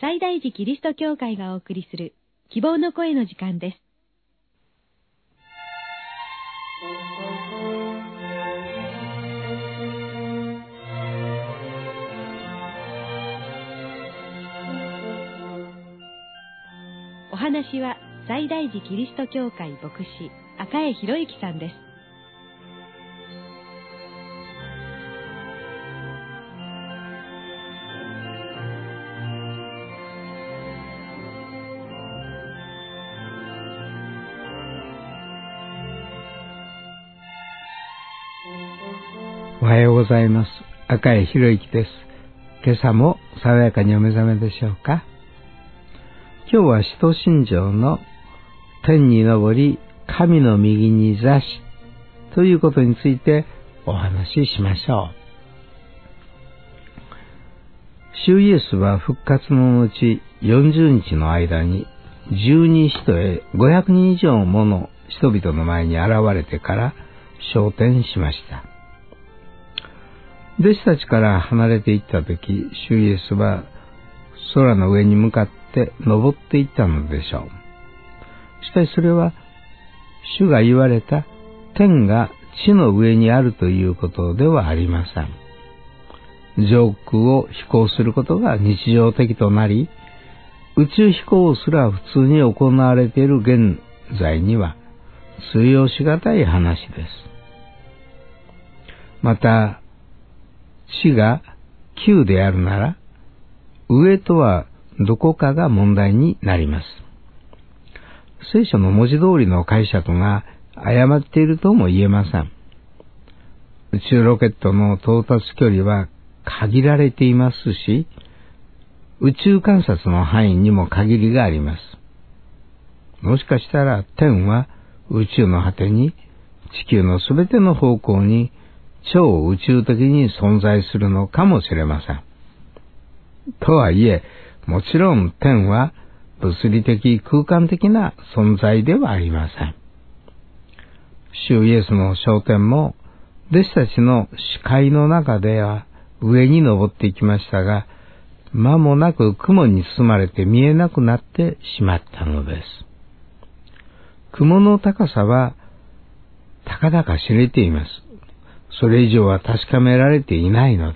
西大寺キリスト教会がお送りする希望の声の時間です。お話は西大寺キリスト教会牧師赤江博之さんです。 おはようございます。赤江博之です。今朝も爽やかにお目覚めでしょうか。今日は使徒信条の天に昇り神の右に座しということについてお話ししましょう。主イエスは復活の後40日の間に十二使徒へ500人以上もの人々の前に現れてから昇天しました。弟子たちから離れていったとき、主イエスは空の上に向かって登っていったのでしょう。しかしそれは主が言われた天が地の上にあるということではありません。上空を飛行することが日常的となり、宇宙飛行すら普通に行われている現在には通用しがたい話です。また、地が9であるなら、上とはどこかが問題になります。聖書の文字通りの解釈が誤っているとも言えません。宇宙ロケットの到達距離は限られていますし、宇宙観察の範囲にも限りがあります。もしかしたら天は宇宙の果てに地球のすべての方向に超宇宙的に存在するのかもしれません。とはいえ、もちろん天は物理的空間的な存在ではありません。主イエスの昇天も弟子たちの視界の中では上に登っていきましたが、間もなく雲に包まれて見えなくなってしまったのです。雲の高さはたかだか知れています。それ以上は確かめられていないのです。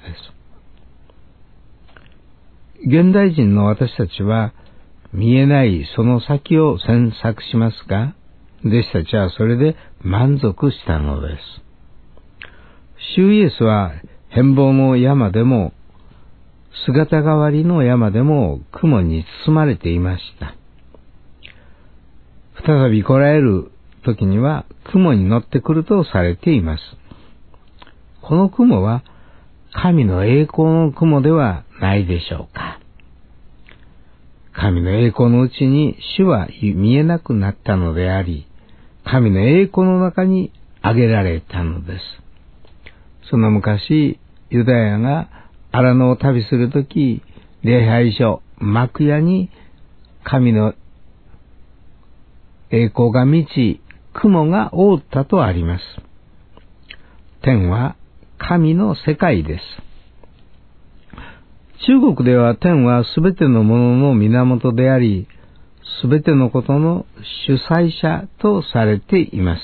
現代人の私たちは見えないその先を詮索しますが、弟子たちはそれで満足したのです。主イエスは変貌の山でも姿変わりの山でも雲に包まれていました。再び来られる時には雲に乗ってくるとされています。この雲は神の栄光の雲ではないでしょうか。神の栄光のうちに主は見えなくなったのであり、神の栄光の中に挙げられたのです。その昔、ユダヤが荒野を旅するとき、礼拝所、幕屋に神の栄光が満ち、雲が覆ったとあります。天は神の世界です。中国では天はすべてのものの源であり、すべてのことの主催者とされています。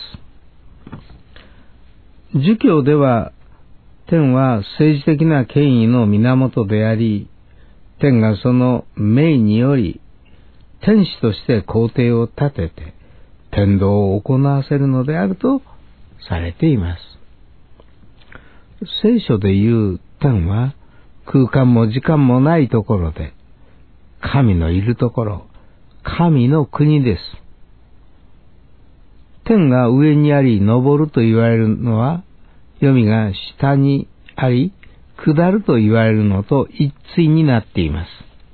儒教では天は政治的な権威の源であり、天がその命により天使として皇帝を立てて天道を行わせるのであるとされています。聖書でいう天は空間も時間もないところで、神のいるところ、神の国です。天が上にあり昇ると言われるのは、黄泉が下にあり下ると言われるのと一対になっています。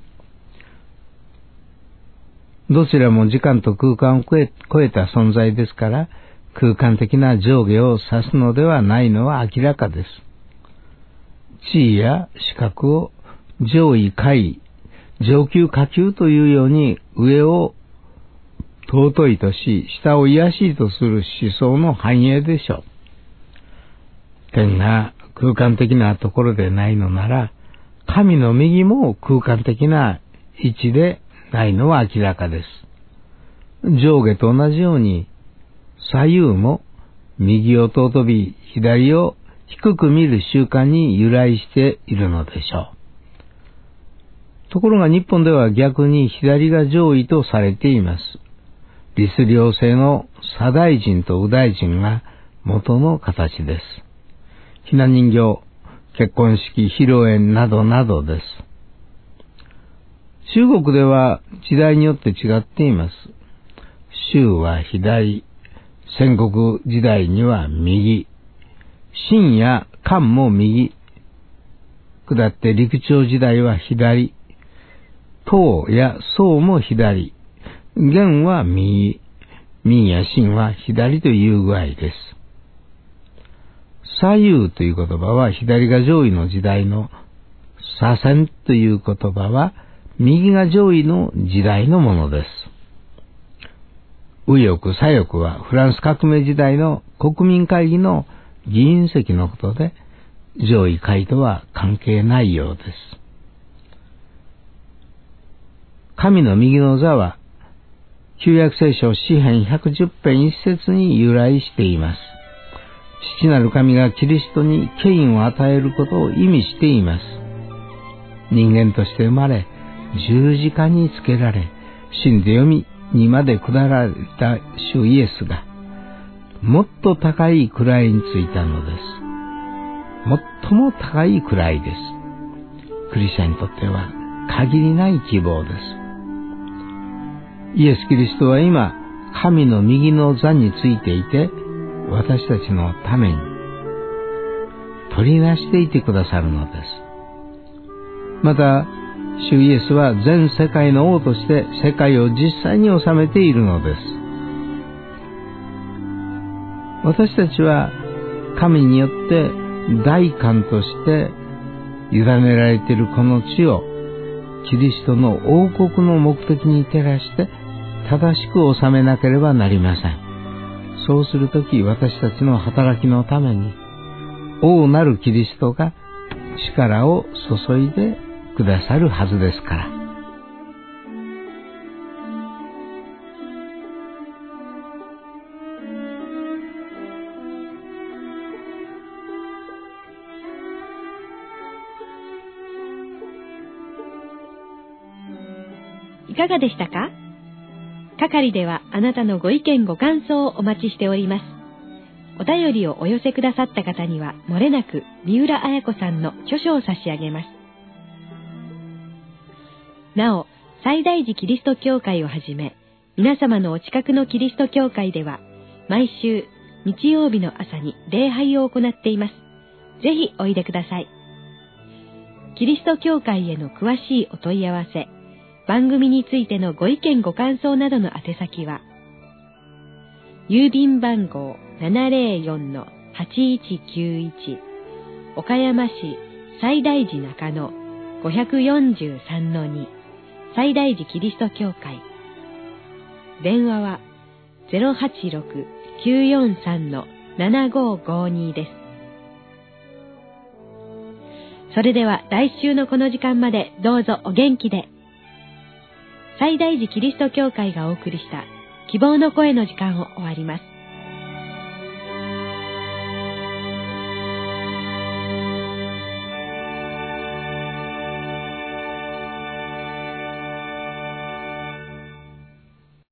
どちらも時間と空間を超えた存在ですから、空間的な上下を指すのではないのは明らかです。地位や資格を上位下位、上級下級というように上を尊いとし、下を卑しいとする思想の繁栄でしょう。天が空間的なところでないのなら、神の右も空間的な一でないのは明らかです。上下と同じように左右も右を尊び左を低く見る習慣に由来しているのでしょう。ところが日本では逆に左が上位とされています。律令制の左大臣と右大臣が元の形です。ひな人形、結婚式、披露宴などなどです。中国では時代によって違っています。周は左、戦国時代には右、秦や漢も右、下って陸朝時代は左、唐や宋も左、元は右、明や清は左という具合です。左右という言葉は左が上位の時代の、左遷という言葉は右が上位の時代のものです。右翼、左翼はフランス革命時代の国民会議の議員席のことで、上位下位とは関係ないようです。神の右の座は、旧約聖書詩編110編一節に由来しています。父なる神がキリストに権威を与えることを意味しています。人間として生まれ、十字架につけられ、死んで読みにまで下られた主イエスが、もっと高い位についたのです。最も高い位です。クリスチャンにとっては限りない希望です。イエス・キリストは今、神の右の座についていて、私たちのために取りなしていてくださるのです。また、主イエスは全世界の王として世界を実際に治めているのです。私たちは神によって代官として委ねられているこの地をキリストの王国の目的に照らして正しく治めなければなりません。そうするとき私たちの働きのために王なるキリストが力を注いでくださるはずですから。 いかがでしたか？係ではあなたのご意見ご感想をお待ちしております。お便りをお寄せくださった方にはもれなく三浦綾子さんの著書を差し上げます。なお、西大寺キリスト教会をはじめ、皆様のお近くのキリスト教会では、毎週日曜日の朝に礼拝を行っています。ぜひおいでください。キリスト教会への詳しいお問い合わせ、番組についてのご意見ご感想などの宛先は、郵便番号 704-8191 岡山市西大寺中野 543-2 西大寺キリスト教会。電話は 086-943-7552 です。それでは来週のこの時間までどうぞお元気で。西大寺キリスト教会がお送りした希望の声の時間を終わります。